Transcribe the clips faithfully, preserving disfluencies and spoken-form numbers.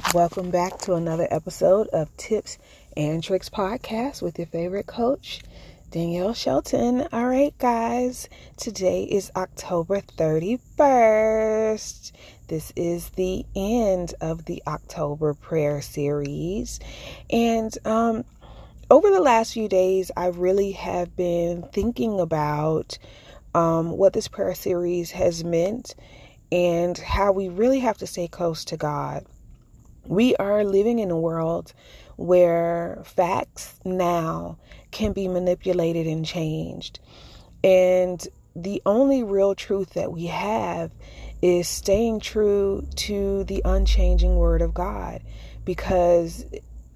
Welcome back to another episode of Tips and Tricks Podcast with your favorite coach, Danielle Shelton. All right, guys, today is October thirty-first. This is the end of the October prayer series. And um, over the last few days, I really have been thinking about um, what this prayer series has meant and how we really have to stay close to God. We are living in a world where facts now can be manipulated and changed. And the only real truth that we have is staying true to the unchanging Word of God, because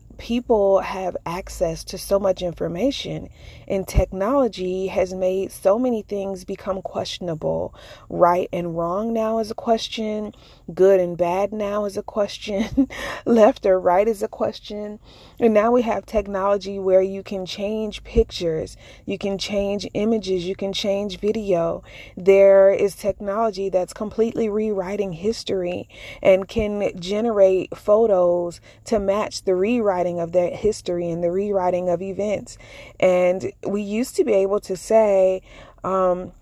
people have access to so much information, and technology has made so many things become questionable. Right and wrong now is a question. Good and bad now is a question. Left or right is a question. And now we have technology where you can change pictures, you can change images, you can change video. There is technology that's completely rewriting history and can generate photos to match the rewriting of that history and the rewriting of events. And we used to be able to say, um,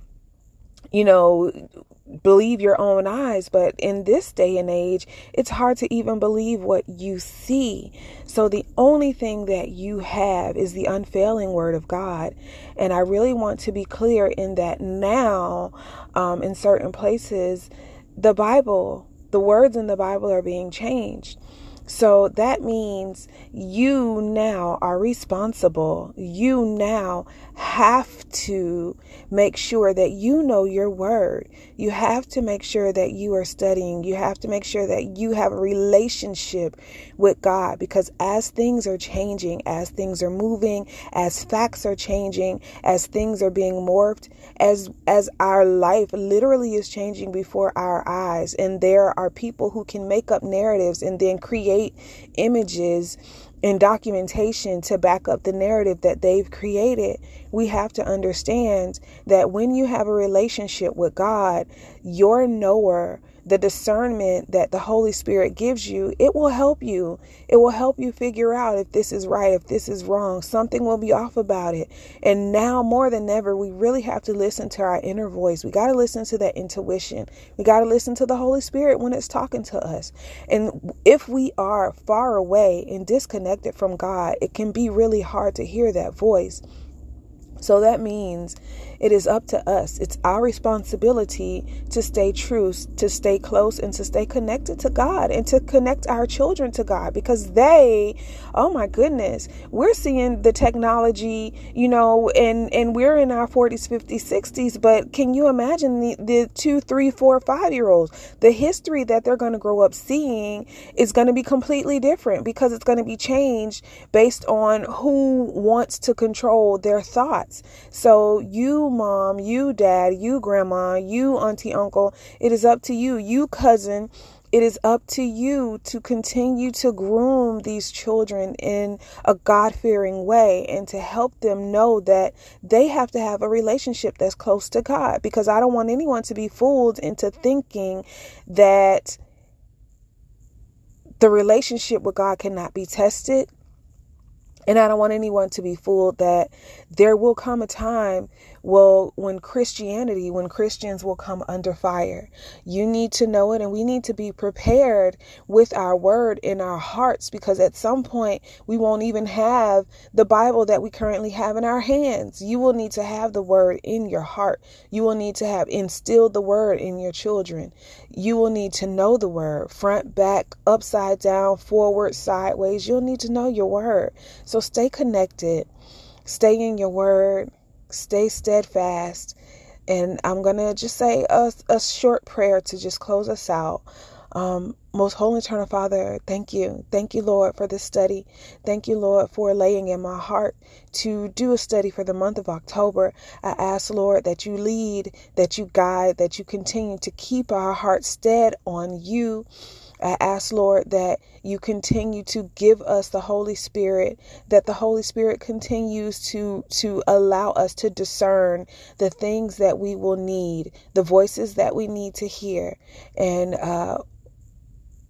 you know, believe your own eyes. But in this day and age, it's hard to even believe what you see. So the only thing that you have is the unfailing Word of God. And I really want to be clear in that now, um, in certain places, the Bible, the words in the Bible are being changed. So that means you now are responsible. You now have to make sure that you know your word. You have to make sure that you are studying. You have to make sure that you have a relationship with God, because as things are changing, as things are moving, as facts are changing, as things are being morphed, as as our life literally is changing before our eyes, and there are people who can make up narratives and then create images and documentation to back up the narrative that they've created. We have to understand that when you have a relationship with God, your knower, the discernment that the Holy Spirit gives you, it will help you. It will help you figure out if this is right, if this is wrong. Something will be off about it. And now more than ever, we really have to listen to our inner voice. We got to listen to that intuition. We got to listen to the Holy Spirit when it's talking to us. And if we are far away and disconnected from God, it can be really hard to hear that voice. So that means it is up to us. It's our responsibility to stay true, to stay close, and to stay connected to God, and to connect our children to God, because they, oh my goodness, we're seeing the technology, you know, and, and we're in our forties, fifties, sixties, but can you imagine the, the two, three, four, five year olds? The history that they're going to grow up seeing is going to be completely different, because it's going to be changed based on who wants to control their thoughts. So you, mom, you, dad, you, grandma, you, auntie, uncle, it is up to you. You, cousin, it is up to you to continue to groom these children in a God-fearing way, and to help them know that they have to have a relationship that's close to God, because I don't want anyone to be fooled into thinking that the relationship with God cannot be tested. And I don't want anyone to be fooled that there will come a time, well, when Christianity, when Christians will come under fire. You need to know it, and we need to be prepared with our word in our hearts, because at some point we won't even have the Bible that we currently have in our hands. You will need to have the word in your heart. You will need to have instilled the word in your children. You will need to know the word front, back, upside down, forward, sideways. You'll need to know your word. So stay connected, stay in your word, stay steadfast. And I'm going to just say a, a short prayer to just close us out. Um, most holy eternal Father, thank you. Thank you, Lord, for this study. Thank you, Lord, for laying in my heart to do a study for the month of October. I ask, Lord, that you lead, that you guide, that you continue to keep our hearts stead on you. I ask, Lord, that you continue to give us the Holy Spirit, that the Holy Spirit continues to, to allow us to discern the things that we will need, the voices that we need to hear. And uh,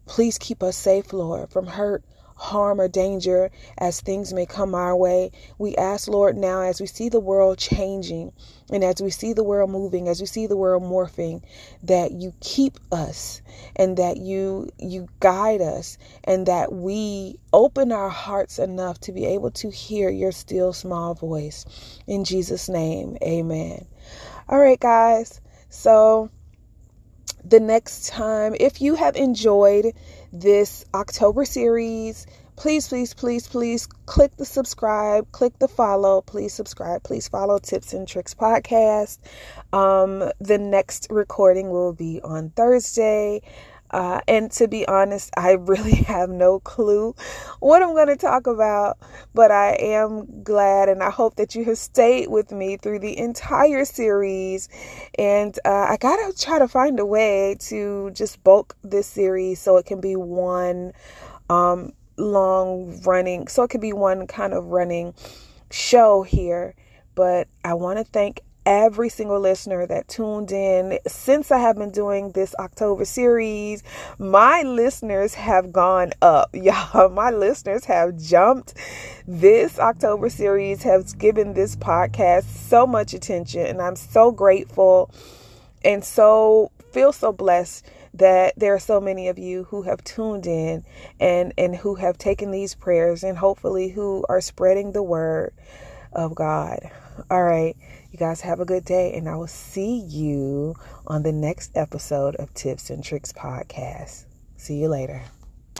Please keep us safe, Lord, from hurt, harm, or danger as things may come our way. We ask, Lord, now as we see the world changing and as we see the world moving, as we see the world morphing, that you keep us and that you you guide us and that we open our hearts enough to be able to hear your still small voice. In Jesus' name, amen. All right, guys. So the next time, if you have enjoyed this October series, please, please, please, please click the subscribe, click the follow, please subscribe, please follow Tips and Tricks Podcast. Um, the next recording will be on Thursday. Uh, and to be honest, I really have no clue what I'm going to talk about, but I am glad and I hope that you have stayed with me through the entire series. And uh, I got to try to find a way to just bulk this series so it can be one um, long running, so it can be one kind of running show here. But I want to thank every single listener that tuned in since I have been doing this October series. My listeners have gone up, y'all. My listeners have jumped. This October series has given this podcast so much attention, and I'm so grateful and so feel so blessed that there are so many of you who have tuned in and and who have taken these prayers and hopefully who are spreading the word of God. All right. You guys have a good day, and I will see you on the next episode of Tips and Tricks Podcast. See you later.